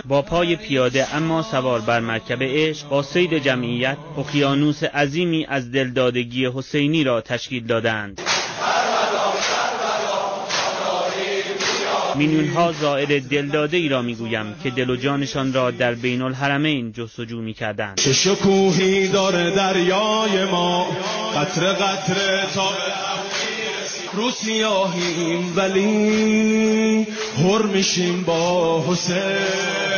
با پای پیاده اما سوار بر مرکب عشق با سید جمعیت اقیانوس عظیمی از دلدادگی حسینی را تشکیل دادند. میلیون‌ها زائر دلداده ای را میگویم که دل و جانشان را در بین الحرمین جستجو می‌کردند. چه شکوهی داره دریای ما، قطره قطره تا رو سیاهیم ولی هر میشیم با حسین.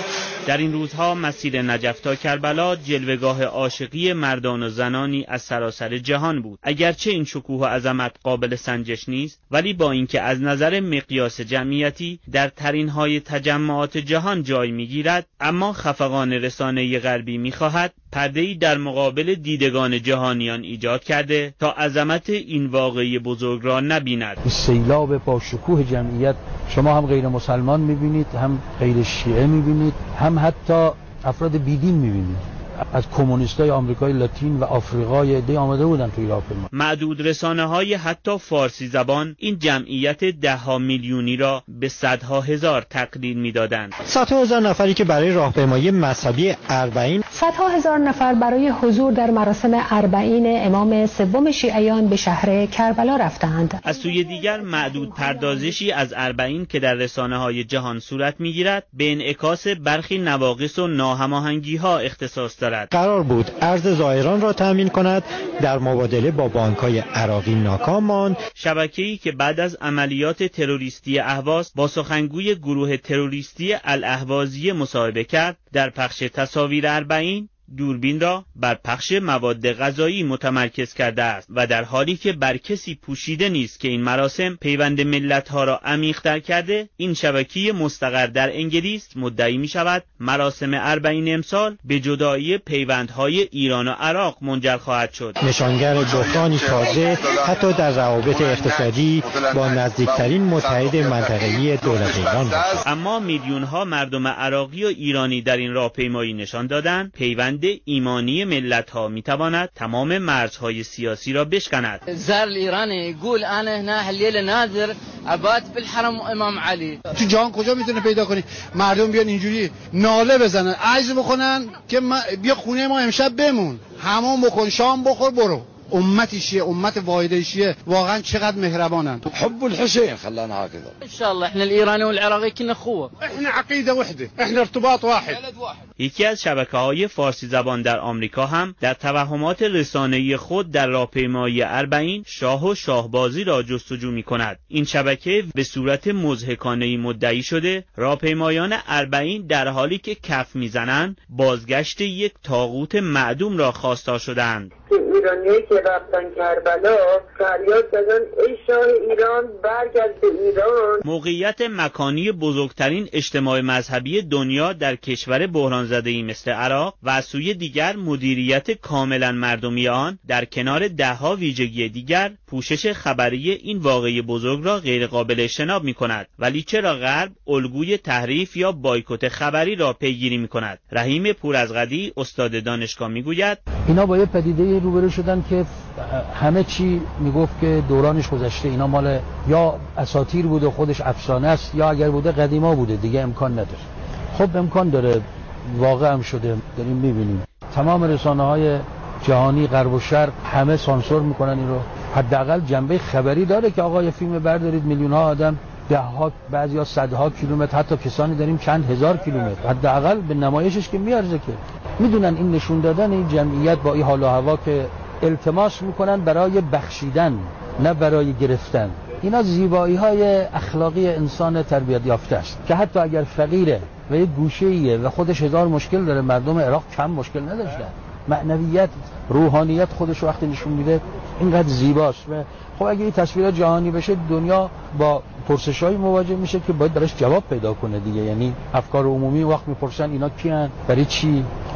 در این روزها مسیر نجف تا کربلا جلوه‌گاه عاشقی مردان و زنانی از سراسر جهان بود. اگرچه این شکوه و عظمت قابل سنجش نیست، ولی با اینکه از نظر مقیاس جمعیتی در ترین‌های تجمعات جهان جای می‌گیرد، اما خفقان رسانه غربی می‌خواهد پرده‌ای در مقابل دیدگان جهانیان ایجاد کرده تا عظمت این واقعه بزرگ را نبیند. سیلاب با شکوه جمعیت شما هم غیر مسلمان می‌بینید، هم غیر شیعه می‌بینید، هم حتی افراد بیدین می‌بینید. از کمونیستای آمریکای لاتین و آفریقای عده آمده بودن توی هواپیما. معدود رسانه‌های حتی فارسی زبان این جمعیت ده‌ها میلیونی را به صدها هزار تقلیل می‌دادند. صدها هزار نفری که برای راهپیمایی مذهبی اربعین، صدها هزار نفر برای حضور در مراسم اربعین امام سوم شیعیان به شهر کربلا رفتند. از سوی دیگر معدود پردازشی از اربعین که در رسانه‌های جهان صورت می‌گیرد به انعکاس برخی نواقص و ناهماهنگی‌ها اختصاص دارد. قرار بود ارز زائران را تامین کند، در مبادله با بانک‌های عراقی ناکام ماند. شبکه‌ای که بعد از عملیات تروریستی اهواز با سخنگوی گروه تروریستی الاهوازی مصاحبه کرد، در پخش تصاویر اربعین دوربین را بر پخش مواد غذایی متمرکز کرده است و در حالی که بر کسی پوشیده نیست که این مراسم پیوند ملت‌ها را عمیق‌تر کرده، این شبکه مستقر در انگلیس مدعی می‌شود مراسم اربعین امسال به جدایی پیوندهای ایران و عراق منجر خواهد شد. نشانگر بحرانی تازه حتی در روابط اقتصادی با نزدیکترین متحد منطقه‌ای دولت ایران بود. اما میلیون‌ها مردم عراقی و ایرانی در این راهپیمایی نشان دادند پیوند ایمانی ملت‌ها میتواند تمام مرزهای سیاسی را بشکند. زار الایرانی يقول انا هنا الليله ناظر ابات بالحرم امام علی. تو جهان کجا میتونه پیدا کنی مردم بیان اینجوری ناله بزنن، عجز بکنن که بیا خونه ما امشب بمون، حمام بکن، شام بخور، برو. امتی شیعه، امت واحده شیعه واقعا چقدر مهربانن. حب الحسين خلانا هكذا. ان شاء الله احنا الايراني والعراقي كنا اخوه. احنا عقيده وحده، احنا ارتباط واحد. یکی از شبکه‌های فارسی زبان در آمریکا هم در توهمات رسانه‌ای خود در راهپیمایی اربعین شاه و شاهبازی را جستجو می‌کند. این شبکه به صورت مضحکانه‌ای مدعی شده راهپیمایان اربعین در حالی که کف می‌زنند بازگشت یک طاغوت معدوم را خواستار شدند. ایرانیایی که رفتن کربلا فریاد زدن ای شاه ایران برگرد به ایران. موقعیت مکانی بزرگترین اجتماع مذهبی دنیا در کشور بحران زده‌ای مثل عراق و از سوی دیگر مدیریت کاملا مردمی آن در کنار ده‌ها ویژگی دیگر پوشش خبری این واقعه بزرگ را غیر قابل اجتناب می‌کند. ولی چرا غرب الگوی تحریف یا بایکوت خبری را پیگیری می‌کند؟ رحیم پورازغدی استاد دانشگاه می‌گوید اینا با یه پدیده روبرو شدن که همه چی میگفت که دورانش گذشته، اینا مال یا اساطیر بوده و خودش افسانه است، یا اگر بوده قدیما بوده، دیگه امکان نداره. خب امکان داره، واقع هم شده، داریم میبینیم. تمام رسانه‌های جهانی غرب و شرق همه سانسور میکنن این رو. حداقل جنبه خبری داره که آقا یه فیلم بردارید، میلیون‌ها آدم، ده‌ها بعضیا صدها کیلومتر، حتی کسانی داریم چند هزار کیلومتر، حداقل به نمایشش که میارزه. که میدونن این نشون دادن این جمعیت با این حال و هوا که التماس میکنن برای بخشیدن نه برای گرفتن. اینا زیبایی‌های اخلاقی انسان تربیت یافته است که حتی اگر فقیره و یه گوشه‌ایه و خودش هزار مشکل داره، مردم عراق کم مشکل نداشتن. معنویت، روحانیت خودش وقتی نشون میده اینقدر زیباست. و خب اگه این تصویرات جهانی بشه، دنیا با پرسش‌های مواجه میشه که باید براش جواب پیدا کنه دیگه. یعنی افکار عمومی وقت میپرسن اینا کیان، برای چی،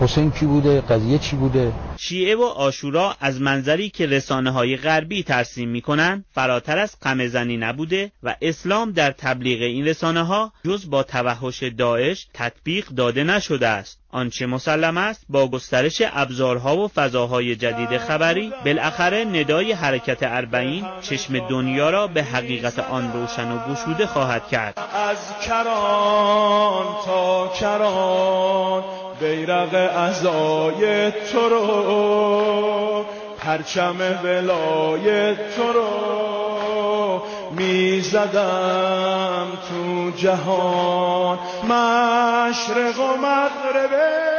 حسین کی بوده، قضیه چی بوده. شیعه و عاشورا از منظری که رسانه‌های غربی ترسیم می‌کنند فراتر از قمه‌زنی نبوده و اسلام در تبلیغ این رسانه‌ها جز با توحش داعش تطبیق داده نشده است. آنچه مسلم است با گسترش ابزارها و فضاهای جدید خبری بالاخره ندای حرکت اربعین چشم دنیا را به حقیقت آن روشن و گشوده خواهد کرد. از کران تا کران بیرق عزای تو رو، پرچم ولای تو رو میزدم تو جهان، مشرق و مغرب